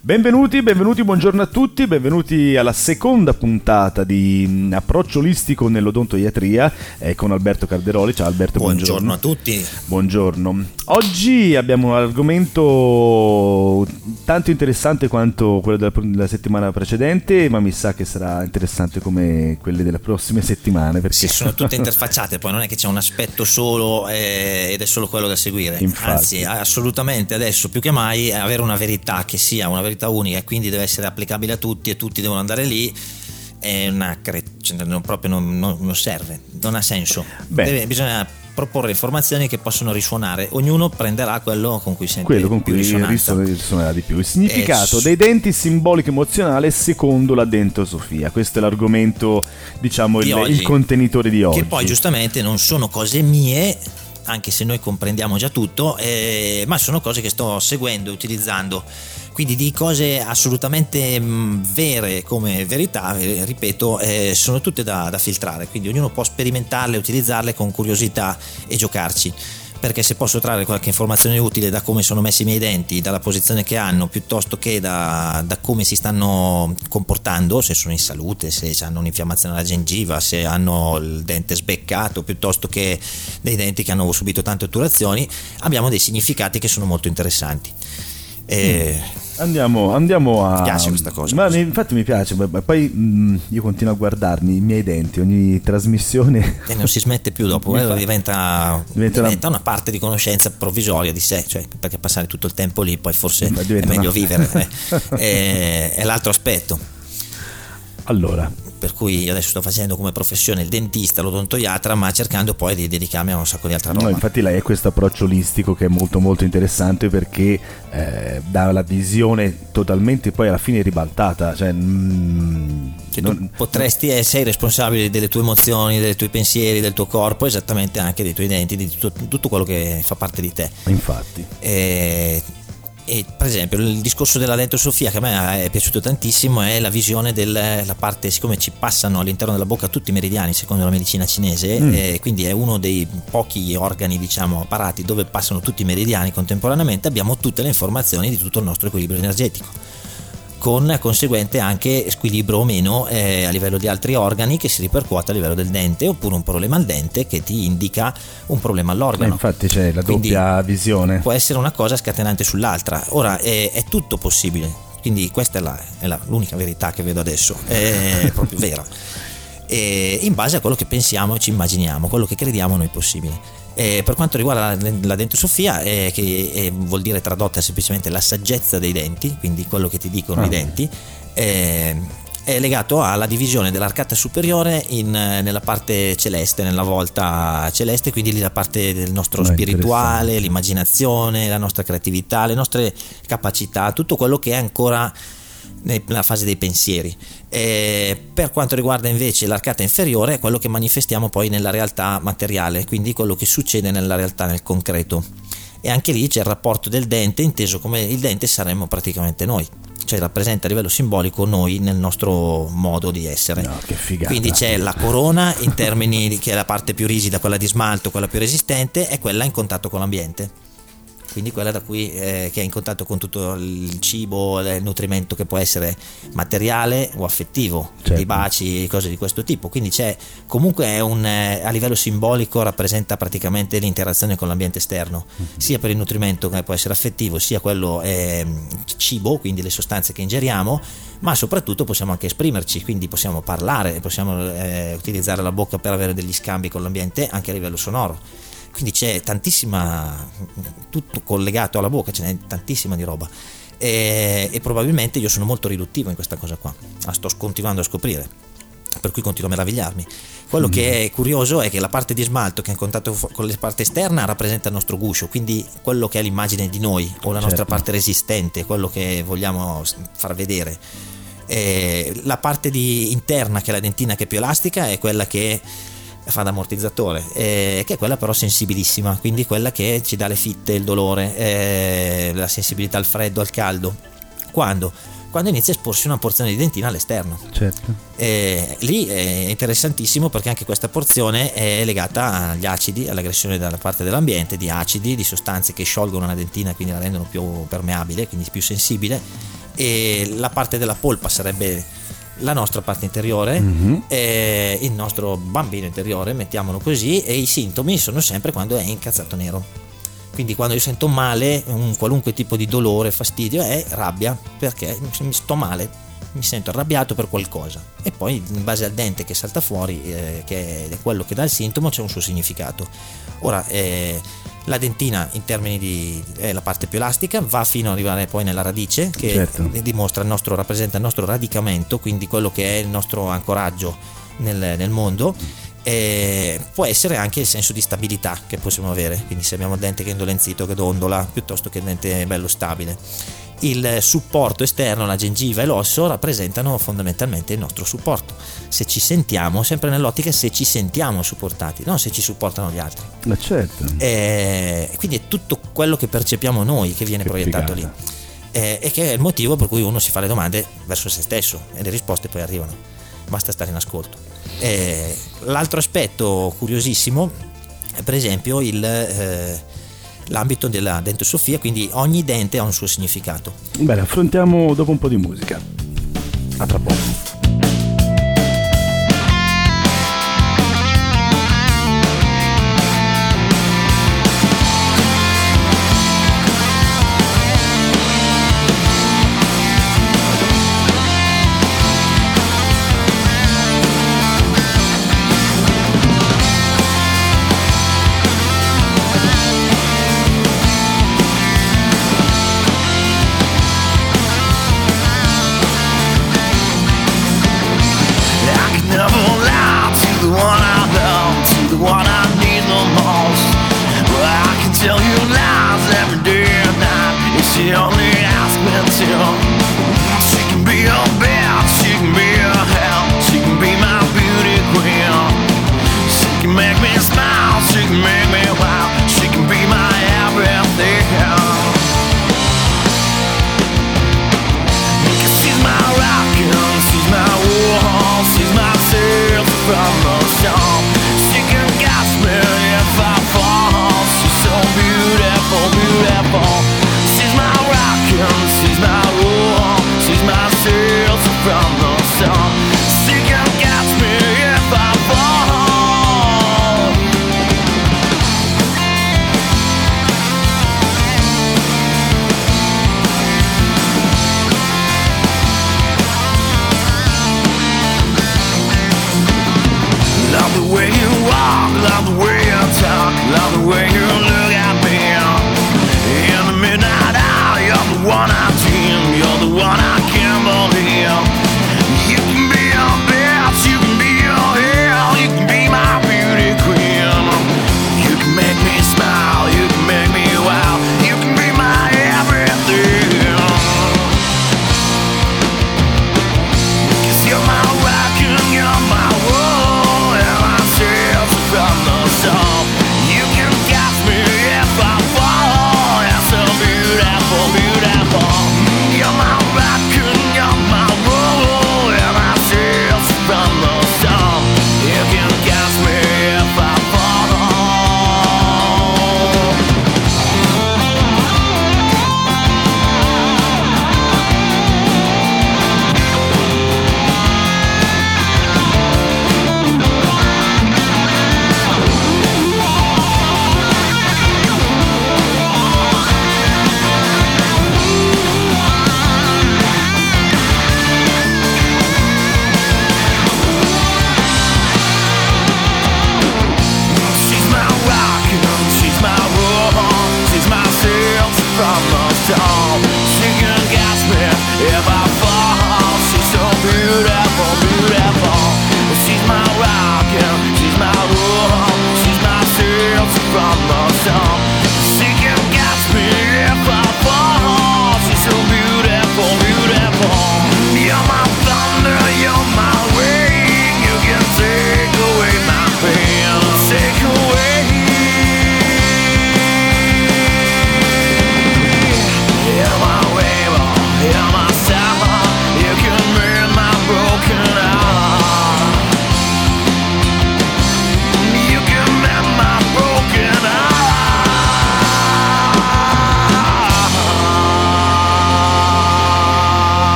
Benvenuti, buongiorno a tutti, benvenuti alla seconda puntata di Approccio Olistico nell'odontoiatria con Alberto Calderoli. Ciao Alberto, buongiorno a tutti. Buongiorno. Oggi abbiamo un argomento tanto interessante quanto quello della settimana precedente, ma mi sa che sarà interessante come quelle delle prossime settimane. Perché sì, sono tutte interfacciate, poi non è che c'è un aspetto solo ed è solo quello da seguire. Infatti. Anzi, assolutamente adesso più che mai avere una verità che sia una verità unica e quindi deve essere applicabile a tutti e tutti devono andare lì è non serve, non ha senso. Bisogna proporre informazioni che possono risuonare, ognuno prenderà quello con cui sente più risonanza. Risuonerà di più. Il significato dei denti simbolico emozionale secondo la dentosofia. Questo è l'argomento, diciamo, il contenitore di oggi, che poi giustamente non sono cose mie, anche se noi comprendiamo già tutto, ma sono cose che sto seguendo e utilizzando, quindi di cose assolutamente vere come verità, ripeto, sono tutte da filtrare, quindi ognuno può sperimentarle, utilizzarle con curiosità e giocarci, perché se posso trarre qualche informazione utile da come sono messi i miei denti, dalla posizione che hanno, piuttosto che da come si stanno comportando, se sono in salute, se hanno un'infiammazione alla gengiva, se hanno il dente sbeccato, piuttosto che dei denti che hanno subito tante otturazioni, abbiamo dei significati che sono molto interessanti. Andiamo a... Mi piace questa cosa. Ma infatti mi piace, poi io continuo a guardarmi i miei denti ogni trasmissione e non si smette più dopo, diventa una parte di conoscenza provvisoria di sé, cioè, perché passare tutto il tempo lì poi forse è meglio vivere è l'altro aspetto. Allora, per cui io adesso sto facendo come professione il dentista, l'odontoiatra, ma cercando poi di dedicarmi a un sacco di altra roba. No, infatti lei ha questo approccio olistico che è molto molto interessante, perché dà la visione totalmente poi alla fine ribaltata, cioè sei responsabile delle tue emozioni, dei tuoi pensieri, del tuo corpo, esattamente anche dei tuoi denti, di tutto quello che fa parte di te. Infatti. E per esempio il discorso della dentosofia, che a me è piaciuto tantissimo, è la visione della parte, siccome ci passano all'interno della bocca tutti i meridiani secondo la medicina cinese, quindi è uno dei pochi organi, diciamo, apparati dove passano tutti i meridiani contemporaneamente, abbiamo tutte le informazioni di tutto il nostro equilibrio energetico, con conseguente anche squilibrio o meno a livello di altri organi, che si ripercuote a livello del dente, oppure un problema al dente che ti indica un problema all'organo. Infatti c'è la doppia visione. Può essere una cosa scatenante sull'altra. Ora è tutto possibile, quindi questa è l'unica verità che vedo adesso, è proprio vera. E in base a quello che pensiamo e ci immaginiamo, quello che crediamo noi possibile. Per quanto riguarda la dentosofia, che vuol dire tradotta semplicemente la saggezza dei denti, quindi quello che ti dicono i denti, è legato alla divisione dell'arcata superiore nella parte celeste, nella volta celeste, quindi la parte del nostro spirituale, l'immaginazione, la nostra creatività, le nostre capacità, tutto quello che è ancora nella fase dei pensieri. Per quanto riguarda invece l'arcata inferiore, è quello che manifestiamo poi nella realtà materiale, quindi quello che succede nella realtà, nel concreto, e anche lì c'è il rapporto del dente, inteso come il dente saremmo praticamente noi, cioè rappresenta a livello simbolico noi nel nostro modo di essere. No, che figata. Quindi c'è la corona in termini che è la parte più rigida, quella di smalto, quella più resistente, è quella in contatto con l'ambiente, quindi quella da cui che è in contatto con tutto il cibo, il nutrimento che può essere materiale o affettivo, certo, i baci, cose di questo tipo. Quindi c'è comunque a livello simbolico rappresenta praticamente l'interazione con l'ambiente esterno, sia per il nutrimento che può essere affettivo, sia quello cibo, quindi le sostanze che ingeriamo, ma soprattutto possiamo anche esprimerci, quindi possiamo parlare, possiamo utilizzare la bocca per avere degli scambi con l'ambiente anche a livello sonoro. Quindi c'è tantissima, tutto collegato alla bocca, ce n'è tantissima di roba, e probabilmente io sono molto riduttivo in questa cosa qua, la sto continuando a scoprire, per cui continuo a meravigliarmi. Quello che è curioso è che la parte di smalto che è in contatto con la parte esterna rappresenta il nostro guscio, quindi quello che è l'immagine di noi o la nostra parte resistente, quello che vogliamo far vedere. La parte interna, che è la dentina, che è più elastica, è quella che fa da ammortizzatore, che è quella però sensibilissima, quindi quella che ci dà le fitte, il dolore, la sensibilità al freddo, al caldo, quando inizia a esporsi una porzione di dentina all'esterno. Certo. Lì è interessantissimo, perché anche questa porzione è legata agli acidi, all'aggressione dalla parte dell'ambiente di acidi, di sostanze che sciolgono una dentina, quindi la rendono più permeabile, quindi più sensibile, e la parte della polpa sarebbe la nostra parte interiore, il nostro bambino interiore, mettiamolo così, e i sintomi sono sempre quando è incazzato nero. Quindi quando io sento male, un qualunque tipo di dolore, fastidio, è rabbia, perché mi sto male, mi sento arrabbiato per qualcosa, e poi in base al dente che salta fuori, che è quello che dà il sintomo, c'è un suo significato. Ora la dentina in termini di è la parte più elastica, va fino ad arrivare poi nella radice, che dimostra rappresenta il nostro radicamento, quindi quello che è il nostro ancoraggio nel mondo. Può essere anche il senso di stabilità che possiamo avere, quindi se abbiamo il dente che è indolenzito, che dondola, piuttosto che il dente bello stabile. Il supporto esterno, la gengiva e l'osso, rappresentano fondamentalmente il nostro supporto. Se ci sentiamo, sempre nell'ottica, se ci sentiamo supportati, non se ci supportano gli altri. Ma certo. Quindi è tutto quello che percepiamo noi che viene proiettato lì, e che è il motivo per cui uno si fa le domande verso se stesso e le risposte poi arrivano, basta stare in ascolto. L'altro aspetto curiosissimo è per esempio l'ambito della dentosofia, quindi ogni dente ha un suo significato. Bene, affrontiamo dopo un po' di musica. A tra poco. You can catch me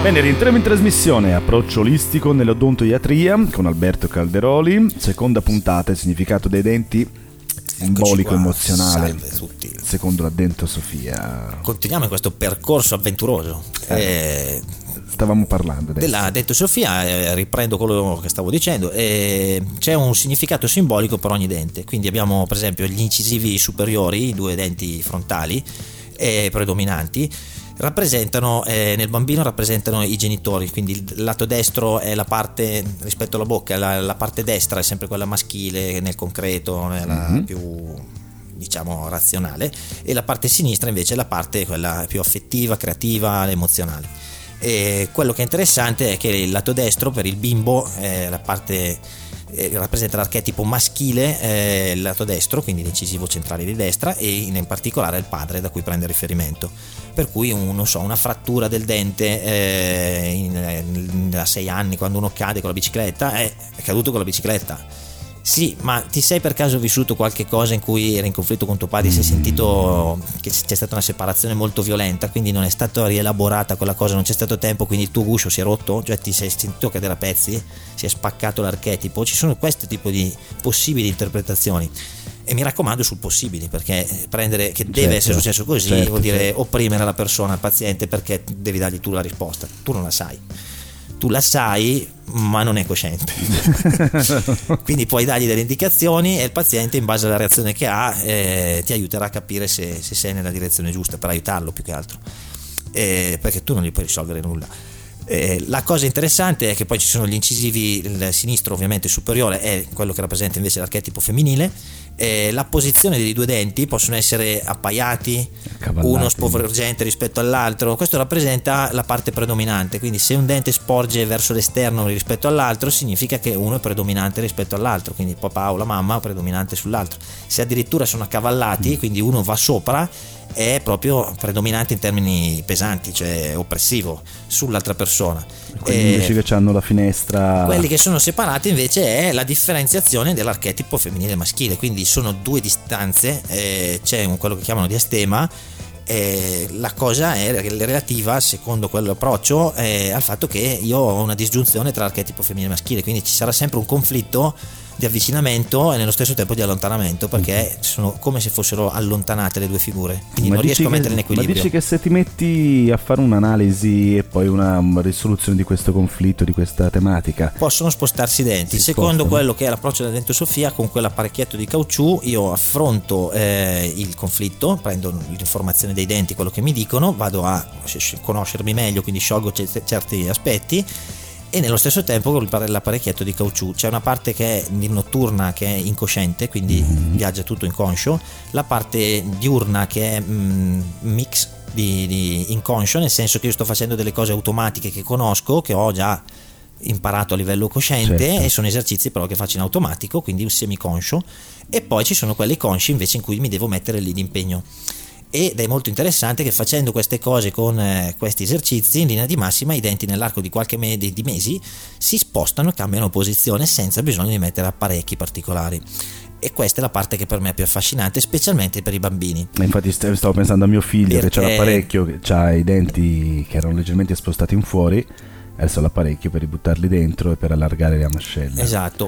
Bene, rientriamo in trasmissione. Approccio olistico nell'odontoiatria con Alberto Calderoli. Seconda puntata, il significato dei denti simbolico emozionale. Salve a tutti. Secondo la Dentosofia. Continuiamo in questo percorso avventuroso. Stavamo parlando adesso della Dentosofia, riprendo quello che stavo dicendo. C'è un significato simbolico per ogni dente. Quindi abbiamo per esempio gli incisivi superiori, i due denti frontali predominanti. Rappresentano nel bambino rappresentano i genitori, quindi il lato destro è la parte rispetto alla bocca, la parte destra è sempre quella maschile nel concreto, la più diciamo razionale, e la parte sinistra invece è la parte quella più affettiva, creativa, emozionale. E quello che è interessante è che il lato destro per il bimbo la parte rappresenta l'archetipo maschile, il lato destro, quindi l'incisivo centrale di destra, e in particolare il padre da cui prende riferimento. Per cui una frattura del dente a 6 anni, quando uno cade con la bicicletta, è caduto con la bicicletta. Sì, ma ti sei per caso vissuto qualche cosa in cui eri in conflitto con tuo padre, si è sentito che c'è stata una separazione molto violenta, quindi non è stata rielaborata quella cosa, non c'è stato tempo, quindi il tuo guscio si è rotto, cioè ti sei sentito cadere a pezzi, si è spaccato l'archetipo. Ci sono questo tipo di possibili interpretazioni. E mi raccomando sul possibile, perché prendere che deve essere successo così vuol dire opprimere la persona, il paziente, perché devi dargli tu la risposta. Tu non la sai, tu la sai ma non è cosciente. Quindi puoi dargli delle indicazioni e il paziente, in base alla reazione che ha, ti aiuterà a capire se sei nella direzione giusta, per aiutarlo più che altro, perché tu non gli puoi risolvere nulla. La cosa interessante è che poi ci sono gli incisivi, il sinistro ovviamente superiore è quello che rappresenta invece l'archetipo femminile. La posizione dei due denti possono essere appaiati, uno spovregente rispetto all'altro. Questo rappresenta la parte predominante, quindi se un dente sporge verso l'esterno rispetto all'altro significa che uno è predominante rispetto all'altro, quindi papà o la mamma è predominante sull'altro. Se addirittura sono accavallati, quindi uno va sopra, è proprio predominante in termini pesanti, cioè oppressivo sull'altra persona. Quelli invece che hanno la finestra, quelli che sono separati invece è la differenziazione dell'archetipo femminile e maschile, quindi sono due distanze, c'è quello che chiamano diastema. La cosa è relativa, secondo quell'approccio, al fatto che io ho una disgiunzione tra l'archetipo femminile e maschile, quindi ci sarà sempre un conflitto di avvicinamento e nello stesso tempo di allontanamento, perché sono come se fossero allontanate le due figure, quindi non riesco a mettere in equilibrio. Ma dici che se ti metti a fare un'analisi e poi una risoluzione di questo conflitto, di questa tematica, possono spostarsi i denti? Secondo quello che è l'approccio della Dentosofia, con quell'apparecchietto di caucciù io affronto il conflitto, prendo l'informazione dei denti, quello che mi dicono, vado a conoscermi meglio, quindi sciolgo certi aspetti. E nello stesso tempo con l'apparecchietto di caucciù c'è una parte che è notturna, che è incosciente, quindi viaggia tutto inconscio, la parte diurna che è mix di inconscio, nel senso che io sto facendo delle cose automatiche che conosco, che ho già imparato a livello cosciente, e sono esercizi però che faccio in automatico, quindi un semiconscio. E poi ci sono quelli consci invece in cui mi devo mettere lì d'impegno. Ed è molto interessante che facendo queste cose con questi esercizi, in linea di massima i denti nell'arco di qualche di mesi si spostano e cambiano posizione senza bisogno di mettere apparecchi particolari. E questa è la parte che per me è più affascinante, specialmente per i bambini. Infatti stavo pensando a mio figlio, perché che c'ha l'apparecchio, che ha i denti che erano leggermente spostati in fuori, adesso l'apparecchio per ributtarli dentro e per allargare la mascella. Esatto.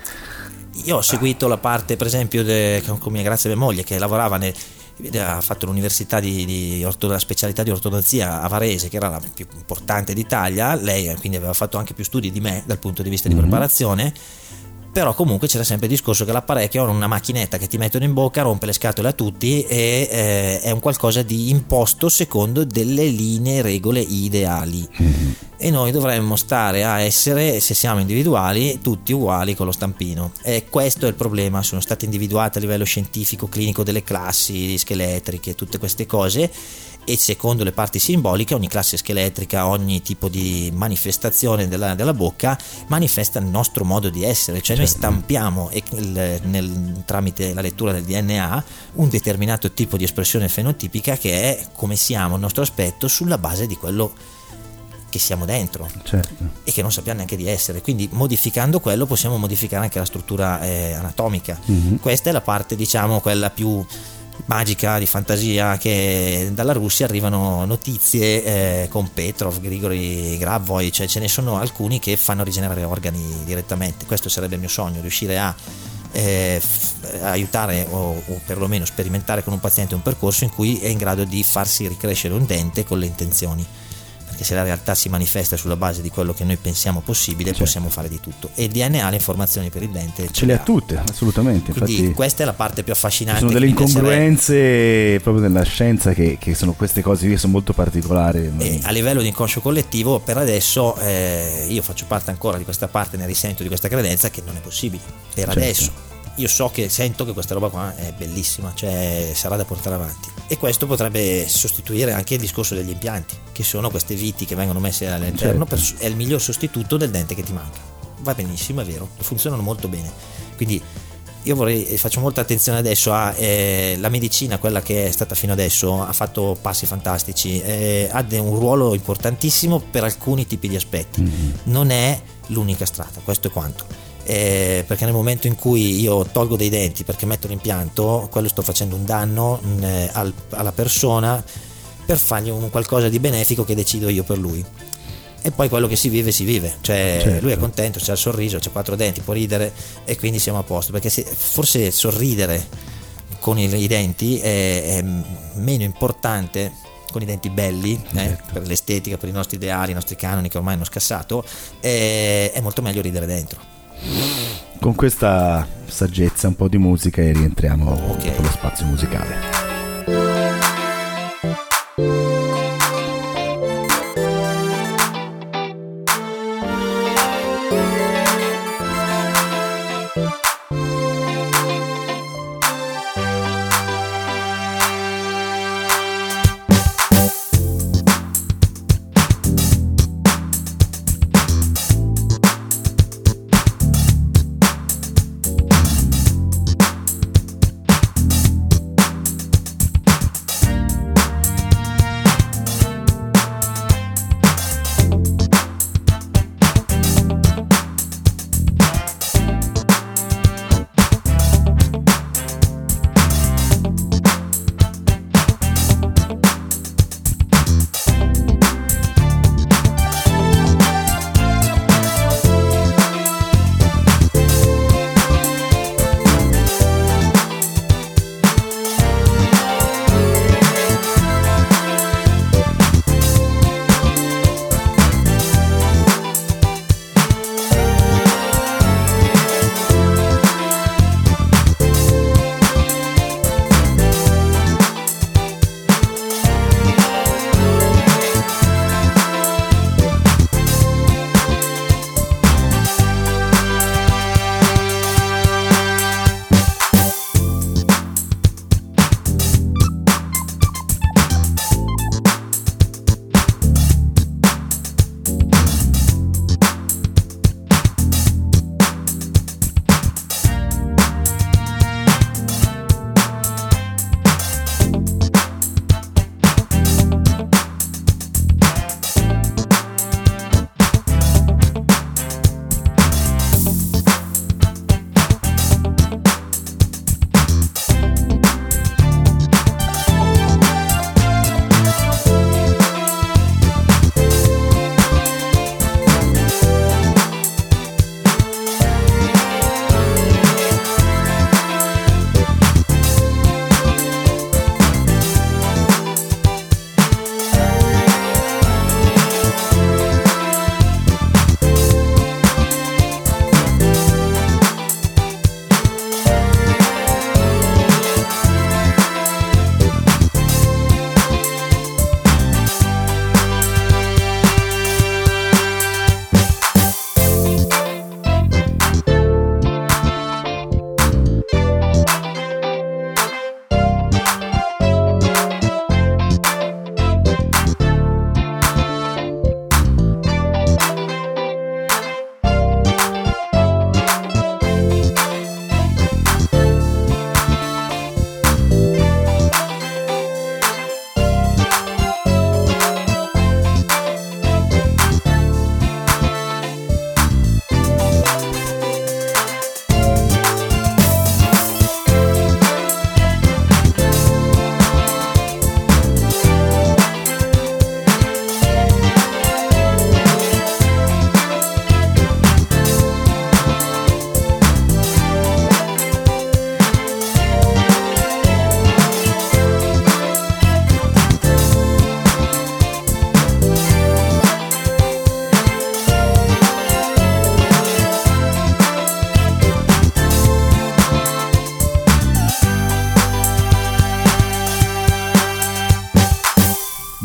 Io ho seguito la parte, per esempio, con mia grazia mia moglie, che lavorava ha fatto l'università la specialità di ortodonzia a Varese, che era la più importante d'Italia. Lei quindi aveva fatto anche più studi di me dal punto di vista di preparazione, però comunque c'era sempre il discorso che l'apparecchio è una macchinetta che ti mettono in bocca, rompe le scatole a tutti e è un qualcosa di imposto secondo delle linee, regole ideali. E noi dovremmo stare a essere, se siamo individuali, tutti uguali con lo stampino. E questo è il problema. Sono state individuate a livello scientifico, clinico, delle classi scheletriche, tutte queste cose, e secondo le parti simboliche ogni classe scheletrica, ogni tipo di manifestazione della bocca manifesta il nostro modo di essere, cioè noi stampiamo tramite la lettura del DNA un determinato tipo di espressione fenotipica che è come siamo, il nostro aspetto, sulla base di quello che siamo dentro e che non sappiamo neanche di essere. Quindi modificando quello possiamo modificare anche la struttura anatomica. Questa è la parte, diciamo, quella più magica, di fantasia, che dalla Russia arrivano notizie con Petrov, Grigori Grabovoi, cioè ce ne sono alcuni che fanno rigenerare organi direttamente. Questo sarebbe il mio sogno, riuscire a aiutare o perlomeno sperimentare con un paziente un percorso in cui è in grado di farsi ricrescere un dente con le intenzioni, perché se la realtà si manifesta sulla base di quello che noi pensiamo possibile, possiamo fare di tutto, e il DNA ha le informazioni per il dente, ce le ha tutte, assolutamente. Quindi infatti questa è la parte più affascinante. Ci sono delle incongruenze proprio nella scienza che sono queste cose che sono molto particolari. E a livello di inconscio collettivo, per adesso io faccio parte ancora di questa parte, ne risento di questa credenza che non è possibile per adesso. Io sento che questa roba qua è bellissima, cioè sarà da portare avanti, e questo potrebbe sostituire anche il discorso degli impianti, che sono queste viti che vengono messe all'interno, è il miglior sostituto del dente che ti manca. Va benissimo, è vero, funzionano molto bene. Quindi io faccio molta attenzione adesso a la medicina, quella che è stata fino adesso, ha fatto passi fantastici, ha un ruolo importantissimo per alcuni tipi di aspetti, non è l'unica strada, questo è quanto. Perché nel momento in cui io tolgo dei denti perché metto l'impianto, quello sto facendo un danno alla persona per fargli un qualcosa di benefico che decido io per lui, e poi quello che si vive, cioè lui è contento, c'ha il sorriso, c'ha 4 denti, può ridere, e quindi siamo a posto, perché forse sorridere con i denti è meno importante, con i denti belli, per l'estetica, per i nostri ideali, i nostri canoni che ormai hanno scassato, è molto meglio ridere dentro. Con questa saggezza, un po' di musica e rientriamo con lo spazio musicale.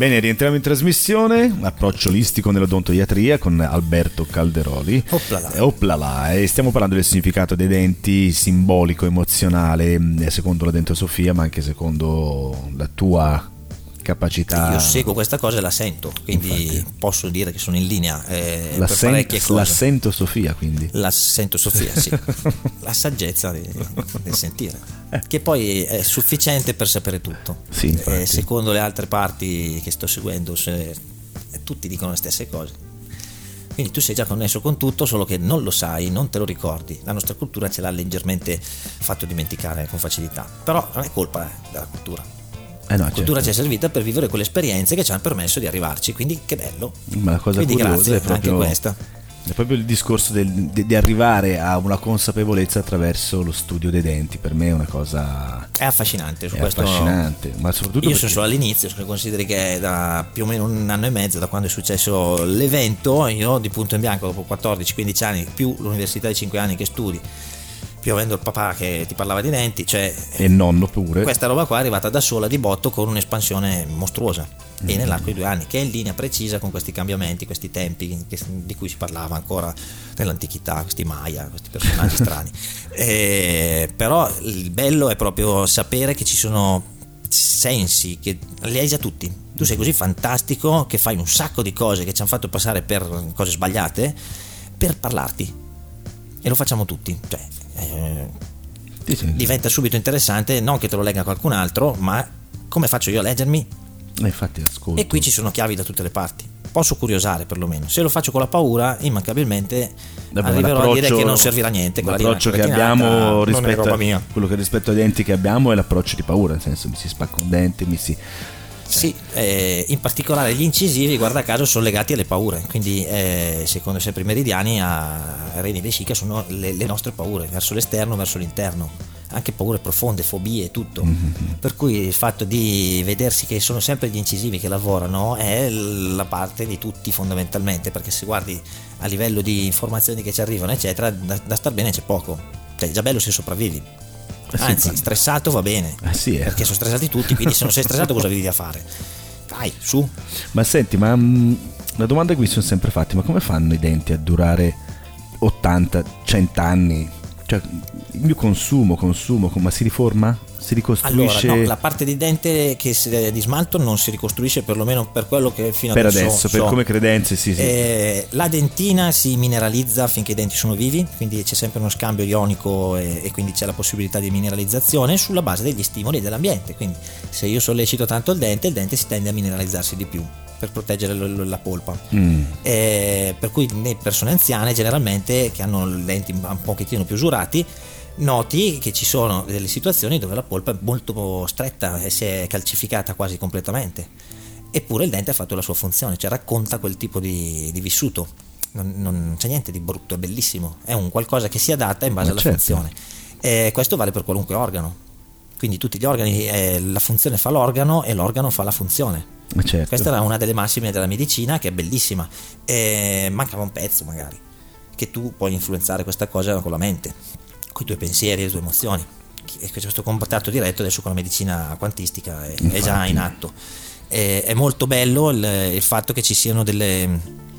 Bene, rientriamo in trasmissione. Approccio olistico nell'odontoiatria con Alberto Calderoli. Oplala. E stiamo parlando del significato dei denti, simbolico, emozionale, secondo la dentosofia, ma anche secondo la tua capacità. Io seguo questa cosa e la sento, quindi infatti posso dire che sono in linea per parecchie cose. La sento Sofia, quindi. La sento Sofia, sì. La saggezza del sentire, che poi è sufficiente per sapere tutto. Sì, secondo le altre parti che sto seguendo, tutti dicono le stesse cose. Quindi tu sei già connesso con tutto, solo che non lo sai, non te lo ricordi. La nostra cultura ce l'ha leggermente fatto dimenticare con facilità. Però non è colpa della cultura. La cultura ci è servita per vivere quelle esperienze che ci hanno permesso di arrivarci, quindi che bello. Ma la cosa quindi curiosa grazie è proprio, anche questa. È proprio il discorso di arrivare a una consapevolezza attraverso lo studio dei denti. Per me è una cosa è affascinante. Ma soprattutto io sono solo all'inizio, se consideri che è da più o meno un anno e mezzo da quando è successo l'evento, io di punto in bianco dopo 14-15 anni più l'università di 5 anni che studi, più avendo il papà che ti parlava di denti, cioè, e il nonno pure, questa roba qua è arrivata da sola di botto con un'espansione mostruosa, e nell'arco di 2 anni, che è in linea precisa con questi cambiamenti, questi tempi di cui si parlava ancora nell'antichità, questi Maya, questi personaggi strani. Però il bello è proprio sapere che ci sono sensi che li hai già tutti. Tu sei così fantastico che fai un sacco di cose che ci hanno fatto passare per cose sbagliate per parlarti, e lo facciamo tutti, cioè diventa subito interessante, non che te lo legga qualcun altro, ma come faccio io a leggermi? Infatti ascolto. E qui ci sono chiavi da tutte le parti. Posso curiosare perlomeno. Se lo faccio con la paura, immancabilmente arriverò a dire che non servirà a niente. L'approccio che abbiamo quello che rispetto ai denti che abbiamo è l'approccio di paura, nel senso mi si spacca un dente, Sì, in particolare gli incisivi, guarda caso, sono legati alle paure, quindi secondo sempre i meridiani a Reni Vescica sono le nostre paure, verso l'esterno, verso l'interno, anche paure profonde, fobie, tutto. Per cui il fatto di vedersi che sono sempre gli incisivi che lavorano è la parte di tutti fondamentalmente, perché se guardi a livello di informazioni che ci arrivano eccetera, da star bene c'è poco, cioè è già bello se sopravvivi. Anzi, stressato va bene, perché sono stressati tutti, quindi se non sei stressato cosa vivi a fare? Dai, su. Ma senti, la domanda che mi sono sempre fatti, ma come fanno i denti a durare 80-100 anni? Cioè, il mio consumo, ma si riforma? Si ricostruisce? Allora, no, la parte di dente di smalto non si ricostruisce, perlomeno per quello che fino per adesso per come credenze sì. La dentina si mineralizza finché i denti sono vivi, quindi c'è sempre uno scambio ionico e quindi c'è la possibilità di mineralizzazione sulla base degli stimoli dell'ambiente. Quindi se io sollecito tanto il dente si tende a mineralizzarsi di più per proteggere la polpa. Per cui le persone anziane generalmente, che hanno i denti un pochettino più usurati, noti che ci sono delle situazioni dove la polpa è molto stretta e si è calcificata quasi completamente, eppure il dente ha fatto la sua funzione, cioè racconta quel tipo di vissuto. Non c'è niente di brutto, è bellissimo, è un qualcosa che si adatta in base alla funzione. Questo vale per qualunque organo, quindi tutti gli organi, la funzione fa l'organo e l'organo fa la funzione. Certo. Questa era una delle massime della medicina, che è bellissima. Mancava un pezzo, magari, che tu puoi influenzare questa cosa con la mente, con i tuoi pensieri e le tue emozioni, e questo contatto diretto adesso con la medicina quantistica è già in atto. È molto bello il fatto che ci siano delle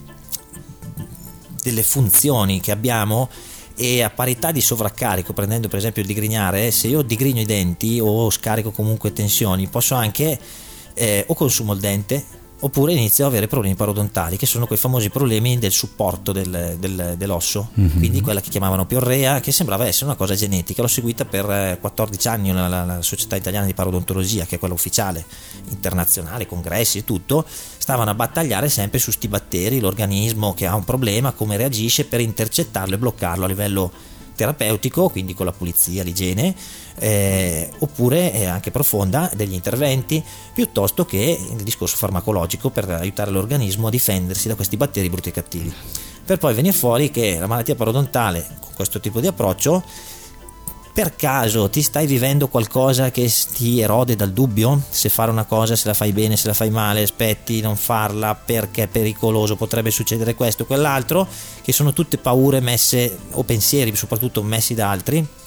funzioni che abbiamo, e a parità di sovraccarico, prendendo per esempio il digrignare, se io digrigno i denti o scarico comunque tensioni, posso anche o consumo il dente oppure inizio a avere problemi parodontali, che sono quei famosi problemi del supporto dell'osso, quindi quella che chiamavano piorrea, che sembrava essere una cosa genetica. L'ho seguita per 14 anni la Società Italiana di Parodontologia, che è quella ufficiale internazionale, congressi e tutto, stavano a battagliare sempre su sti batteri, l'organismo che ha un problema, come reagisce per intercettarlo e bloccarlo a livello terapeutico, quindi con la pulizia, l'igiene, oppure anche profonda, degli interventi, piuttosto che il discorso farmacologico per aiutare l'organismo a difendersi da questi batteri brutti e cattivi, per poi venire fuori che la malattia parodontale, con questo tipo di approccio, per caso ti stai vivendo qualcosa che ti erode dal dubbio se fare una cosa, se la fai bene, se la fai male, aspetti non farla perché è pericoloso, potrebbe succedere questo o quell'altro, che sono tutte paure messe, o pensieri soprattutto messi da altri.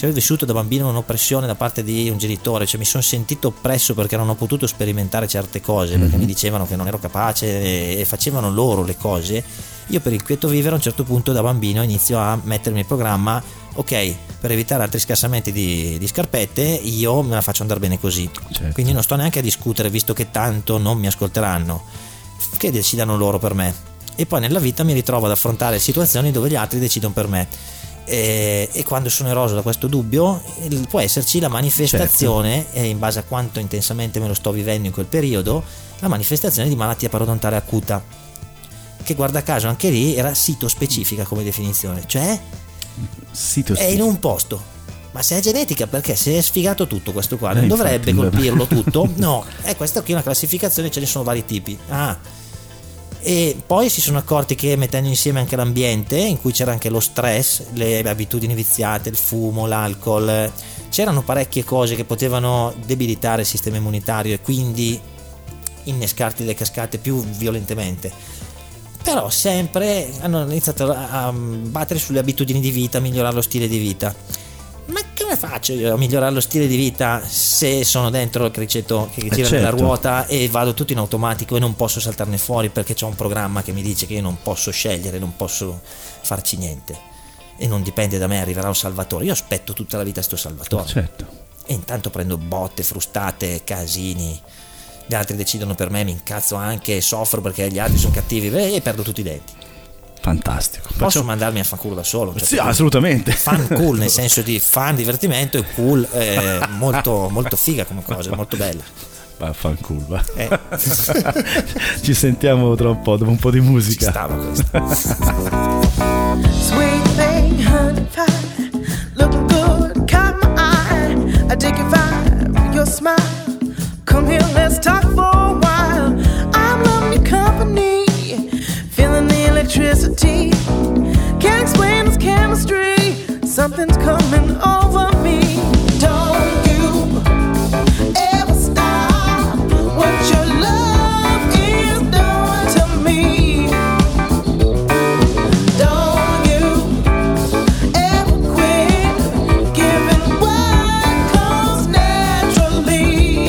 Cioè, ho vissuto da bambino un'oppressione da parte di un genitore, cioè mi sono sentito oppresso perché non ho potuto sperimentare certe cose, perché mi dicevano che non ero capace e facevano loro le cose. Io per il quieto vivere a un certo punto da bambino inizio a mettermi in programma: ok, per evitare altri scassamenti di scarpette io me la faccio andare bene così. Certo. Quindi non sto neanche a discutere, visto che tanto non mi ascolteranno, che decidano loro per me. E poi nella vita mi ritrovo ad affrontare situazioni dove gli altri decidono per me, e quando sono eroso da questo dubbio può esserci la manifestazione, certo, in base a quanto intensamente me lo sto vivendo in quel periodo, la manifestazione di malattia parodontale acuta, che guarda caso anche lì era sito-specifica come definizione, cioè è in un posto. Ma se è genetica, perché se è sfigato tutto questo qua non dovrebbe infatti, colpirlo tutto? No, questa qui è una classificazione, ce ne sono vari tipi. E poi si sono accorti che mettendo insieme anche l'ambiente, in cui c'era anche lo stress, le abitudini viziate, il fumo, l'alcol, c'erano parecchie cose che potevano debilitare il sistema immunitario e quindi innescarti le cascate più violentemente. Però sempre hanno iniziato a battere sulle abitudini di vita, a migliorare lo stile di vita. Ma come faccio io a migliorare lo stile di vita se sono dentro il criceto che gira nella ruota e vado tutto in automatico e non posso saltarne fuori perché c'è un programma che mi dice che io non posso scegliere, non posso farci niente e non dipende da me, arriverà un salvatore. Io aspetto tutta la vita sto salvatore, certo, e intanto prendo botte, frustate, casini, gli altri decidono per me, mi incazzo anche, soffro perché gli altri sono cattivi e perdo tutti i denti. Fantastico. Posso mandarmi a fanculo da solo? Sì, assolutamente. Fan cool, nel senso di fan divertimento, e cool, molto, molto figa come cosa, molto bella. Fanculo, va. Ci sentiamo tra un po', dopo un po' di musica. Ci stava questa. Sweet thing, honey pie, look good, caught my eye. I dig your vibe, your smile. Come here, let's talk for a while. I'm loving your company, feeling the electricity. Can't explain this chemistry. Something's coming over me. Don't you ever stop what your love is doing to me. Don't you ever quit giving what comes naturally.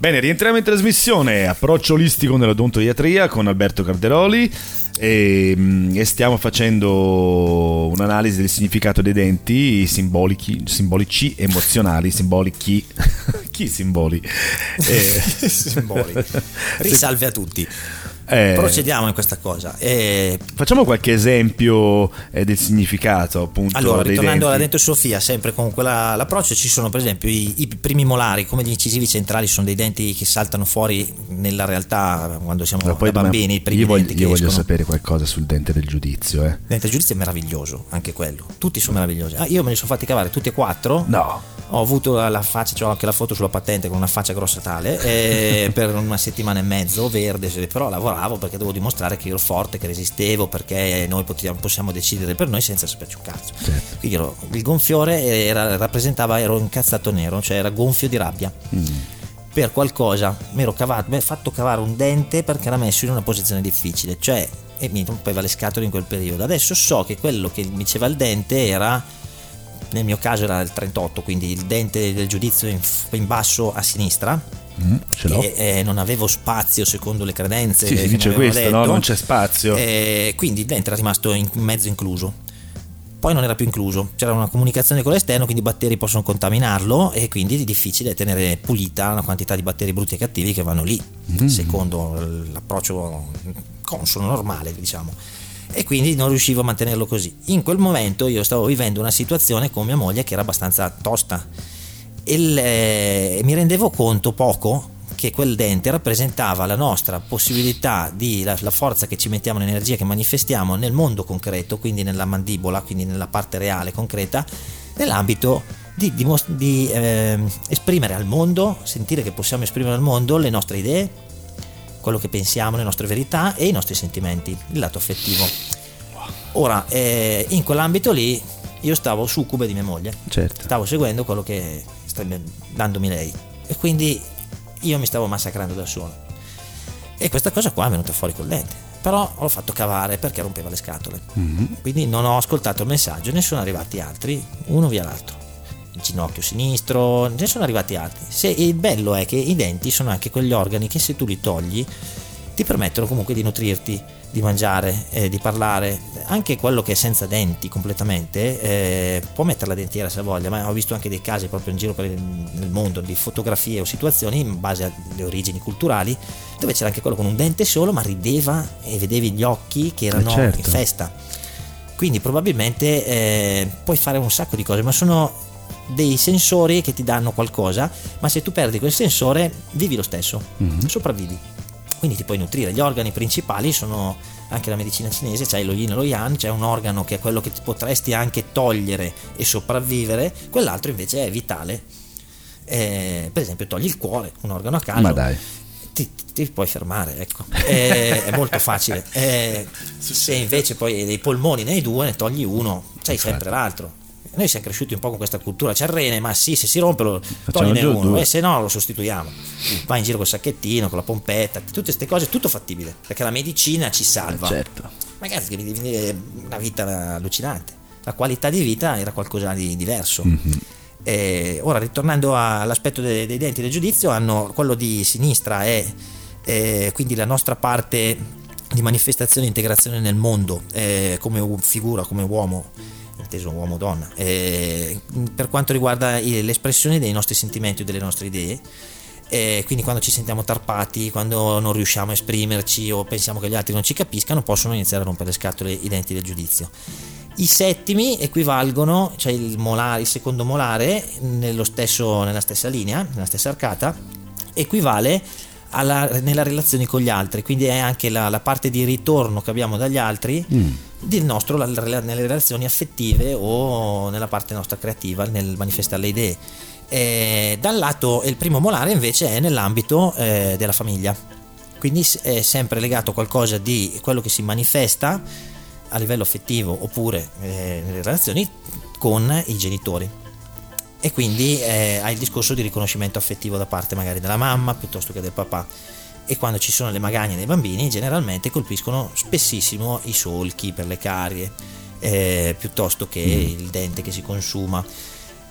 Bene, rientriamo in trasmissione. Approccio olistico nell'odontoiatria con Alberto Carderoli e stiamo facendo un'analisi del significato dei denti simbolici, emozionali, simbolici. Chi simboli? Simboli. Risalve a tutti. Procediamo in questa cosa. Facciamo qualche esempio del significato, appunto. Allora, dei ritornando alla denti. dentosofia, sempre con l'approccio, ci sono per esempio i primi molari, come gli incisivi centrali, sono dei denti che saltano fuori nella realtà quando siamo bambini. I primi denti io voglio escono. sapere qualcosa sul dente del giudizio. Il dente del giudizio è meraviglioso, anche quello. Tutti sono meravigliosi. Io me li sono fatti cavare tutti e 4. No. Ho avuto la faccia, ho anche la foto sulla patente con una faccia grossa tale per 1 settimana e mezzo, verde, però lavoravo perché dovevo dimostrare che ero forte, che resistevo, perché noi possiamo decidere per noi senza saperci un cazzo. Certo. Quindi il gonfiore ero incazzato nero, cioè era gonfio di rabbia. Per qualcosa mi ero fatto cavare un dente perché era messo in una posizione difficile, cioè, e mi rompeva le scatole in quel periodo. Adesso so che quello che mi diceva il dente era, nel mio caso era il 38, quindi il dente del giudizio in basso a sinistra, ce l'ho. e non avevo spazio secondo le credenze. Sì, si dice questo, no? Non c'è spazio. Quindi il dente era rimasto in mezzo incluso. Poi non era più incluso, c'era una comunicazione con l'esterno, quindi i batteri possono contaminarlo e quindi è difficile tenere pulita una quantità di batteri brutti e cattivi che vanno lì, secondo l'approccio consono, normale, diciamo. E quindi non riuscivo a mantenerlo così. In quel momento io stavo vivendo una situazione con mia moglie che era abbastanza tosta e mi rendevo conto poco che quel dente rappresentava la nostra possibilità la forza che ci mettiamo, l'energia che manifestiamo nel mondo concreto, quindi nella mandibola, quindi nella parte reale concreta, nell'ambito di esprimere al mondo, sentire che possiamo esprimere al mondo le nostre idee, quello che pensiamo, le nostre verità e i nostri sentimenti, il lato affettivo. Ora, in quell'ambito lì io stavo succube di mia moglie, Certo. stavo seguendo quello che stava dandomi lei e quindi io mi stavo massacrando da solo, e questa cosa qua è venuta fuori col dente, però l'ho fatto cavare perché rompeva le scatole. Quindi non ho ascoltato il messaggio, ne sono arrivati altri, uno via l'altro, il ginocchio sinistro, ne sono arrivati altri. Il bello è che i denti sono anche quegli organi che se tu li togli ti permettono comunque di nutrirti, di mangiare, di parlare. Anche quello che è senza denti completamente può mettere la dentiera se voglia, ma ho visto anche dei casi proprio in giro nel mondo di fotografie o situazioni in base alle origini culturali dove c'era anche quello con un dente solo ma rideva e vedevi gli occhi che erano certo. in festa. Quindi probabilmente puoi fare un sacco di cose, ma sono dei sensori che ti danno qualcosa, ma se tu perdi quel sensore vivi lo stesso, sopravvivi, quindi ti puoi nutrire. Gli organi principali sono anche la medicina cinese, c'è lo yin e lo yang, c'è un organo che è quello che ti potresti anche togliere e sopravvivere, quell'altro invece è vitale. Per esempio togli il cuore, un organo a caso, Ma dai. ti puoi fermare, ecco. È molto facile. Se invece poi dei polmoni ne hai 2, ne togli uno, c'hai sempre l'altro. Noi siamo cresciuti un po' con questa cultura, c'è il rene, ma sì, se si rompe lo togliene uno, e se no lo sostituiamo. Vai in giro col sacchettino, con la pompetta, tutte queste cose, tutto fattibile, perché la medicina ci salva. Certo. Ragazzi, devi venire una vita allucinante. La qualità di vita era qualcosa di diverso. Ora, ritornando all'aspetto dei denti del giudizio, quello di sinistra è quindi la nostra parte di manifestazione e integrazione nel mondo, come figura, come uomo, inteso uomo-donna, per quanto riguarda l'espressione dei nostri sentimenti o delle nostre idee. Quindi quando ci sentiamo tarpati, quando non riusciamo a esprimerci o pensiamo che gli altri non ci capiscano, possono iniziare a rompere le scatole i denti del giudizio. I settimi equivalgono, cioè il secondo molare nella stessa linea, nella stessa arcata, equivale nella relazione con gli altri, quindi è anche la parte di ritorno che abbiamo dagli altri nelle relazioni affettive o nella parte nostra creativa, nel manifestare le idee. Dal lato il primo molare invece è nell'ambito della famiglia, quindi è sempre legato a qualcosa di quello che si manifesta a livello affettivo oppure nelle relazioni con i genitori. E quindi hai il discorso di riconoscimento affettivo da parte magari della mamma piuttosto che del papà, e quando ci sono le magagne dei bambini generalmente colpiscono spessissimo i solchi per le carie piuttosto che il dente che si consuma.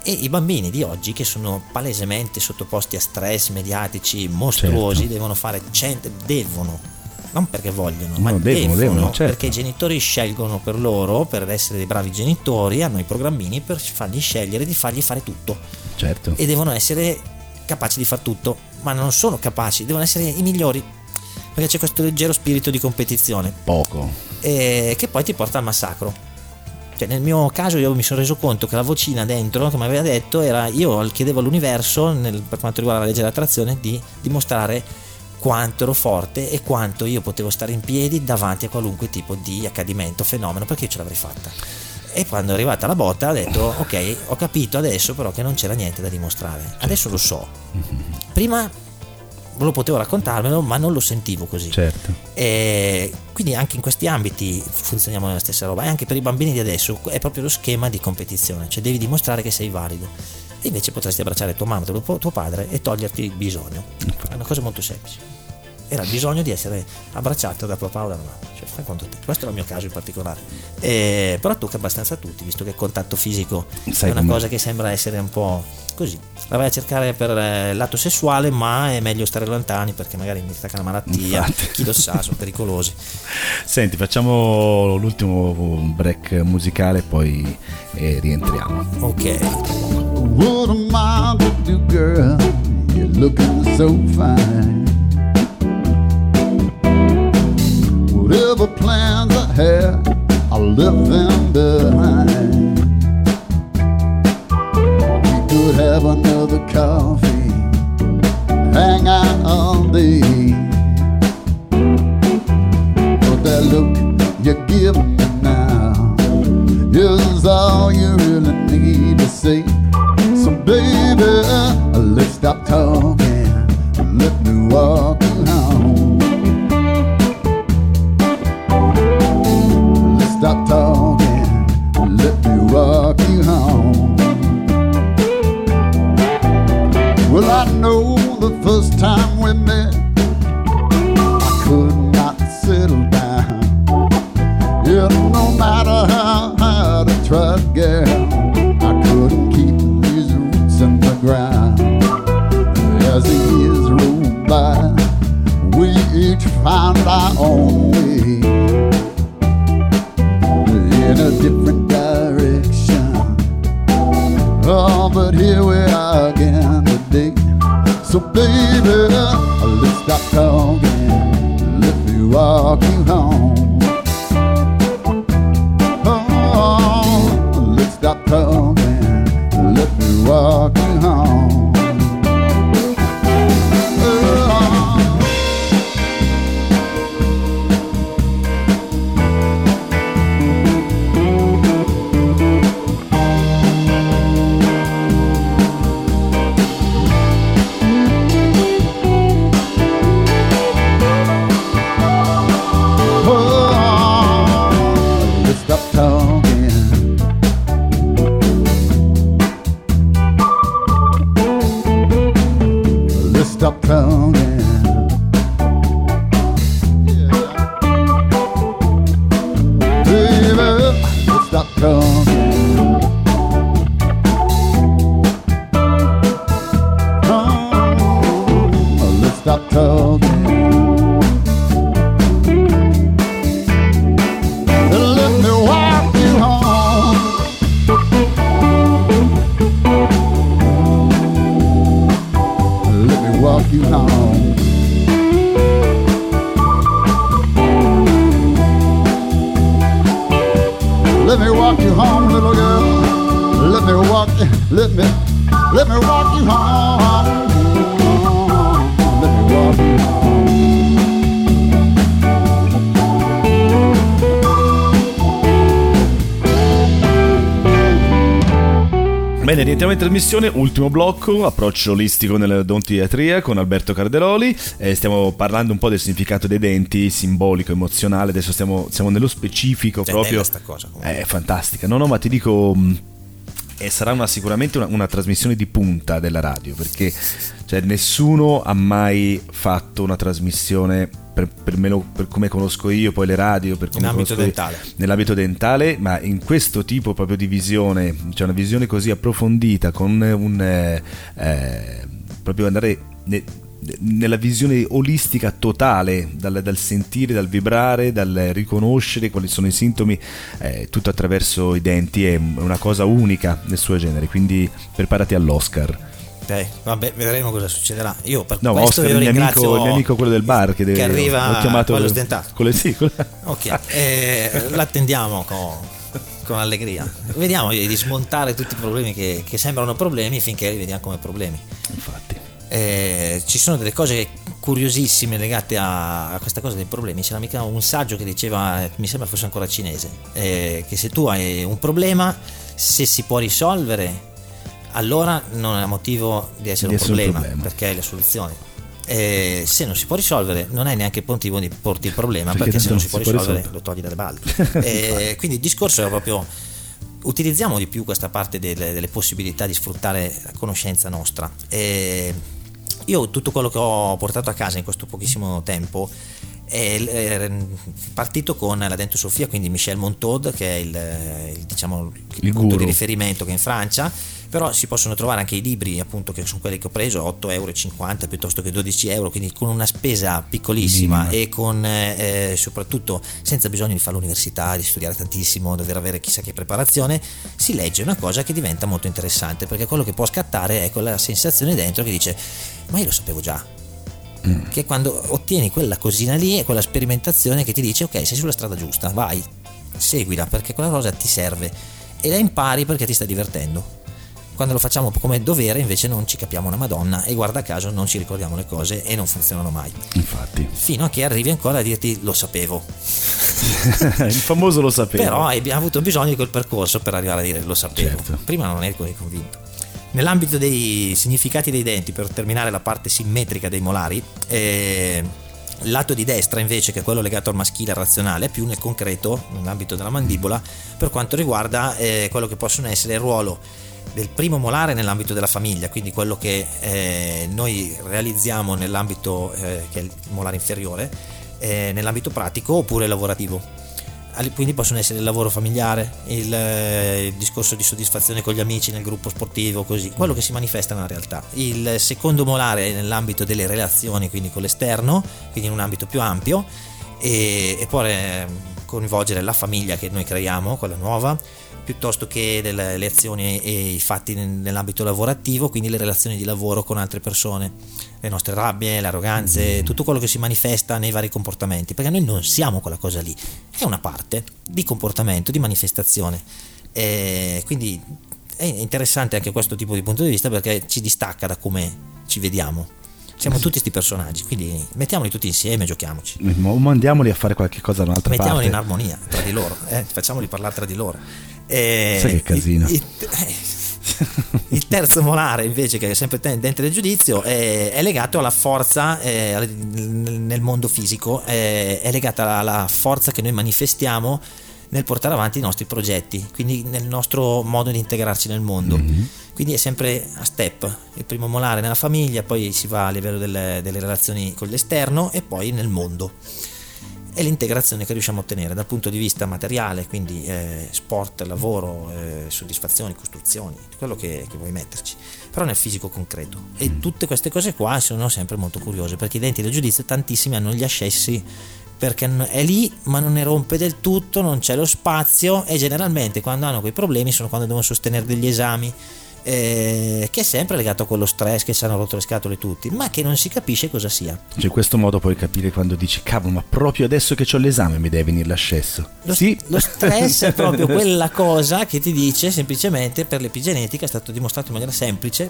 E i bambini di oggi, che sono palesemente sottoposti a stress mediatici mostruosi, certo, devono, non perché vogliono, no, ma devono, certo, perché i genitori scelgono per loro, per essere dei bravi genitori, hanno i programmini per fargli scegliere di fargli fare tutto, certo, e devono essere capaci di far tutto, ma non sono capaci, devono essere i migliori, perché c'è questo leggero spirito di competizione poco, che poi ti porta al massacro. Cioè, nel mio caso io mi sono reso conto che la vocina dentro che mi aveva detto era, io chiedevo all'universo, per quanto riguarda la legge dell'attrazione, di dimostrare quanto ero forte e quanto io potevo stare in piedi davanti a qualunque tipo di accadimento, fenomeno, perché io ce l'avrei fatta. E quando è arrivata la botta ho detto ok, ho capito adesso però che non c'era niente da dimostrare, adesso lo so. Prima lo potevo raccontarmelo, ma non lo sentivo così. certo, E quindi anche in questi ambiti funzioniamo nella stessa roba, e anche per i bambini di adesso è proprio lo schema di competizione, cioè devi dimostrare che sei valido, e invece potresti abbracciare tua mamma, tuo padre, e toglierti il bisogno. È una cosa molto semplice. Era il bisogno di essere abbracciato da papà o da mamma, cioè fai conto te. Questo è il mio caso in particolare, però tocca abbastanza a tutti, visto che il contatto fisico è una cosa che sembra essere un po' così, la vai a cercare per lato sessuale, ma è meglio stare lontani perché magari mi stacca una malattia. Infatti. Chi lo sa, sono pericolosi. Senti, facciamo l'ultimo break musicale, poi rientriamo. Ok. What am I to do, girl? You're looking so fine. Whatever plans I had, I left them behind. We could have another coffee, hang out all day. But that look you give me now is all you really need to say. So baby, let's stop talking, let me walk you home. Let's stop talking, let me walk you home. Well, I know the first time we met, I could not settle down. Yeah, no matter how hard I tried, girl, I couldn't keep these roots in the ground. As the years rolled by, we each found our own way in a different direction. Oh, but here we are again today. So baby, let's stop talking, let me walk you home. Oh, let's stop talking, let me walk you home. Stop talking. Baby, let's stop talking. Oh, let's stop talking. Let me walk you home. Let me walk you home. Let me walk you home, little girl. Let me walk you, let me walk you home. Let me walk you home. Bene, rientriamo in trasmissione, ultimo blocco, approccio olistico nell'odontiatria con Alberto Carderoli. Stiamo parlando un po' del significato dei denti, simbolico, emozionale. Adesso siamo nello specifico, Cioè, proprio. bella sta cosa, comunque. È fantastica. No, ma ti dico, sarà sicuramente una trasmissione di punta della radio, perché cioè, nessuno ha mai fatto una trasmissione per come conosco io poi le radio, per come nell'ambito conosco dentale. Nell'ambito dentale, ma in questo tipo proprio di visione, cioè una visione così approfondita, con proprio andare nella visione olistica totale, dal sentire, dal vibrare, dal riconoscere quali sono i sintomi, tutto attraverso i denti, è una cosa unica nel suo genere, quindi preparati all'Oscar. Vabbè, vedremo cosa succederà. Io per no, questo Oscar, io il ringrazio mio amico quello del bar che arriva l'ho chiamato quello sdentato. Ok, l'attendiamo con allegria. Vediamo di smontare tutti i problemi che sembrano problemi finché li vediamo come problemi. Infatti. Ci sono delle cose curiosissime legate a questa cosa dei problemi. C'era mica un saggio che diceva, mi sembra fosse ancora cinese, che se tu hai un problema, se si può risolvere, allora non ha motivo di essere un problema, perché hai la soluzione. Se non si può risolvere, non hai neanche motivo di porti il problema, perché se non si può risolvere lo togli dalle balle. Quindi il discorso era proprio: utilizziamo di più questa parte delle possibilità di sfruttare la conoscenza nostra. Io tutto quello che ho portato a casa in questo pochissimo tempo è partito con la dentosofia, quindi Michel Montaud, che è il punto di riferimento, che è in Francia, però si possono trovare anche i libri, appunto, che sono quelli che ho preso, 8,50 € piuttosto che 12 €, quindi con una spesa piccolissima e con soprattutto senza bisogno di fare l'università, di studiare tantissimo, dover avere chissà che preparazione. Si legge una cosa che diventa molto interessante, perché quello che può scattare è quella sensazione dentro che dice: ma io lo sapevo già. Che è quando ottieni quella cosina lì e quella sperimentazione che ti dice: ok, sei sulla strada giusta, vai, seguila, perché quella cosa ti serve, e la impari perché ti sta divertendo. Quando lo facciamo come dovere invece non ci capiamo una madonna, e guarda caso non ci ricordiamo le cose e non funzionano mai. Infatti, fino a che arrivi ancora a dirti: lo sapevo. Il famoso lo sapevo. Però hai avuto bisogno di quel percorso per arrivare a dire lo sapevo. Certo. Prima non eri così convinto. Nell'ambito dei significati dei denti, per terminare la parte simmetrica dei molari, il lato di destra invece, che è quello legato al maschile razionale, è più nel concreto, nell'ambito della mandibola, per quanto riguarda quello che possono essere il ruolo del primo molare nell'ambito della famiglia, quindi quello che noi realizziamo nell'ambito che è il molare inferiore, nell'ambito pratico oppure lavorativo. Quindi possono essere il lavoro familiare, il discorso di soddisfazione con gli amici nel gruppo sportivo, così, quello che si manifesta nella realtà. Il secondo molare è nell'ambito delle relazioni, quindi con l'esterno, quindi in un ambito più ampio, e può coinvolgere la famiglia che noi creiamo, quella nuova, piuttosto che le azioni e i fatti nell'ambito lavorativo, quindi le relazioni di lavoro con altre persone, le nostre rabbie, le arroganze, tutto quello che si manifesta nei vari comportamenti, perché noi non siamo quella cosa lì, è una parte di comportamento, di manifestazione. Quindi è interessante anche questo tipo di punto di vista, perché ci distacca da come ci vediamo. Siamo tutti questi personaggi, quindi mettiamoli tutti insieme, giochiamoci. Mandiamoli a fare qualche cosa da un'altra mettiamoli parte. Mettiamoli in armonia tra di loro, facciamoli parlare tra di loro. Sai che casino. Il terzo molare invece, che è sempre dente del giudizio, è legato alla forza nel mondo fisico, è legata alla forza che noi manifestiamo nel portare avanti i nostri progetti, quindi nel nostro modo di integrarci nel mondo. Quindi è sempre a step: il primo molare nella famiglia, poi si va a livello delle relazioni con l'esterno e poi nel mondo. È l'integrazione che riusciamo a ottenere dal punto di vista materiale, quindi sport, lavoro, soddisfazioni, costruzioni, quello che vuoi metterci, però nel fisico concreto. E tutte queste cose qua sono sempre molto curiose, perché i denti del giudizio tantissimi hanno gli ascessi, perché è lì ma non ne rompe del tutto, non c'è lo spazio, e generalmente quando hanno quei problemi sono quando devono sostenere degli esami, che è sempre legato a quello stress, che si hanno rotto le scatole tutti, ma che non si capisce cosa sia. Cioè, in questo modo puoi capire quando dici: cavolo, ma proprio adesso che c'ho l'esame mi deve venire l'ascesso. Lo stress è proprio quella cosa che ti dice semplicemente, per l'epigenetica è stato dimostrato in maniera semplice,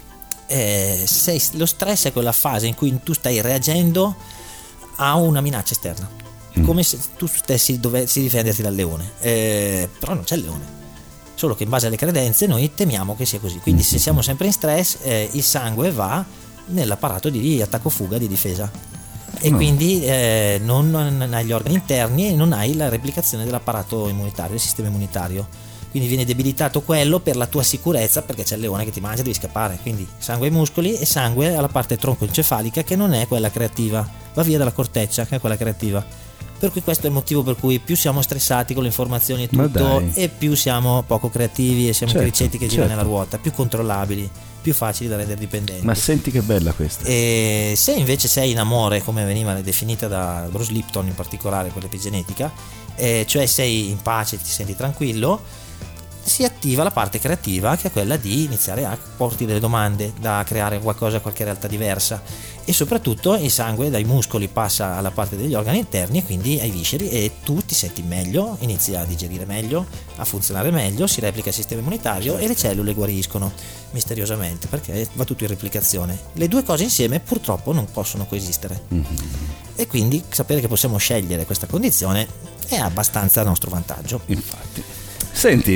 lo stress è quella fase in cui tu stai reagendo a una minaccia esterna, come se tu stessi dovessi difenderti dal leone, però non c'è il leone, solo che in base alle credenze noi temiamo che sia così. Quindi se siamo sempre in stress, il sangue va nell'apparato di attacco-fuga, di difesa, e quindi non hai gli organi interni e non hai la replicazione dell'apparato immunitario, del sistema immunitario, quindi viene debilitato quello per la tua sicurezza, perché c'è il leone che ti mangia, devi scappare. Quindi sangue ai muscoli e sangue alla parte troncoencefalica, che non è quella creativa, va via dalla corteccia, che è quella creativa. Per cui questo è il motivo per cui più siamo stressati con le informazioni e tutto, e più siamo poco creativi e siamo criceti che girano nella ruota, più controllabili, più facili da rendere dipendenti. Ma senti che bella questa. E se invece sei in amore, come veniva definita da Bruce Lipton in particolare, quell'epigenetica, cioè sei in pace, ti senti tranquillo, si attiva la parte creativa, che è quella di iniziare a porti delle domande, da creare qualcosa, qualche realtà diversa, e soprattutto il sangue dai muscoli passa alla parte degli organi interni e quindi ai visceri, e tu ti senti meglio, inizi a digerire meglio, a funzionare meglio, si replica il sistema immunitario e le cellule guariscono misteriosamente, perché va tutto in replicazione. Le due cose insieme purtroppo non possono coesistere, e quindi sapere che possiamo scegliere questa condizione è abbastanza a nostro vantaggio. Infatti. Senti,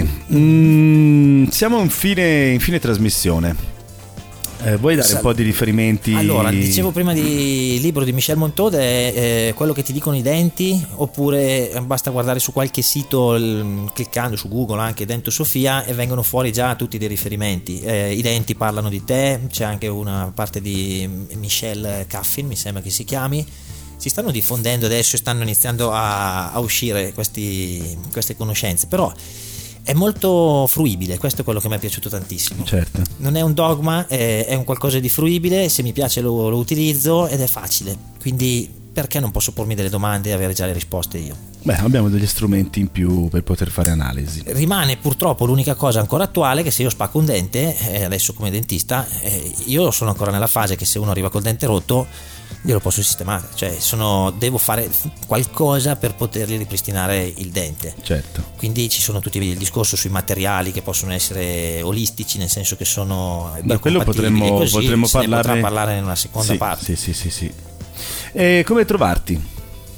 siamo in fine trasmissione. Vuoi dare un po' di riferimenti? Allora, dicevo prima di libro di Michel Montaud, è quello che ti dicono i denti, oppure basta guardare su qualche sito, cliccando su Google anche Dento Sofia, e vengono fuori già tutti dei riferimenti. I denti parlano di te, c'è anche una parte di Michel Caffin, mi sembra che si chiami. Si stanno diffondendo adesso e stanno iniziando a uscire queste conoscenze, però è molto fruibile, questo è quello che mi è piaciuto tantissimo. Certo. Non è un dogma, è un qualcosa di fruibile, se mi piace lo utilizzo, ed è facile, quindi perché non posso pormi delle domande e avere già le risposte io? Beh, abbiamo degli strumenti in più per poter fare analisi. Rimane purtroppo l'unica cosa ancora attuale, che se io spacco un dente, adesso come dentista, io sono ancora nella fase che se uno arriva col dente rotto io lo posso sistemare, cioè devo fare qualcosa per potergli ripristinare il dente. Certo. Quindi ci sono tutti il discorso sui materiali che possono essere olistici, nel senso che sono quello potremmo potrà parlare in una seconda parte. Sì. E come trovarti?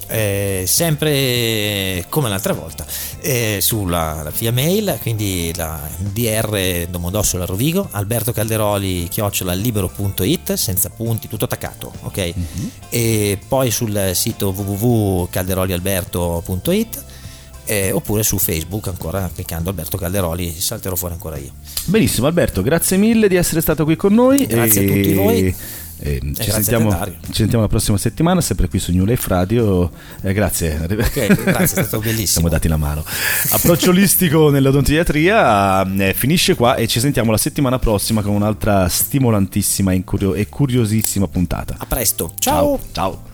Sempre come l'altra volta, sulla via mail, quindi la dr Domodossola Rovigo, Alberto Calderoli @libero.it, senza punti, tutto attaccato, ok? E poi sul sito www.calderolialberto.it, oppure su Facebook, ancora cliccando Alberto Calderoli salterò fuori ancora io. Benissimo Alberto, grazie mille di essere stato qui con noi. Grazie a tutti voi. Ci sentiamo la prossima settimana, sempre qui su New Life Radio. Grazie. Grazie, è stato bellissimo. Siamo dati la mano. Approccio olistico nell'odontoiatria finisce qua, e ci sentiamo la settimana prossima con un'altra stimolantissima e curiosissima puntata. A presto. Ciao. Ciao.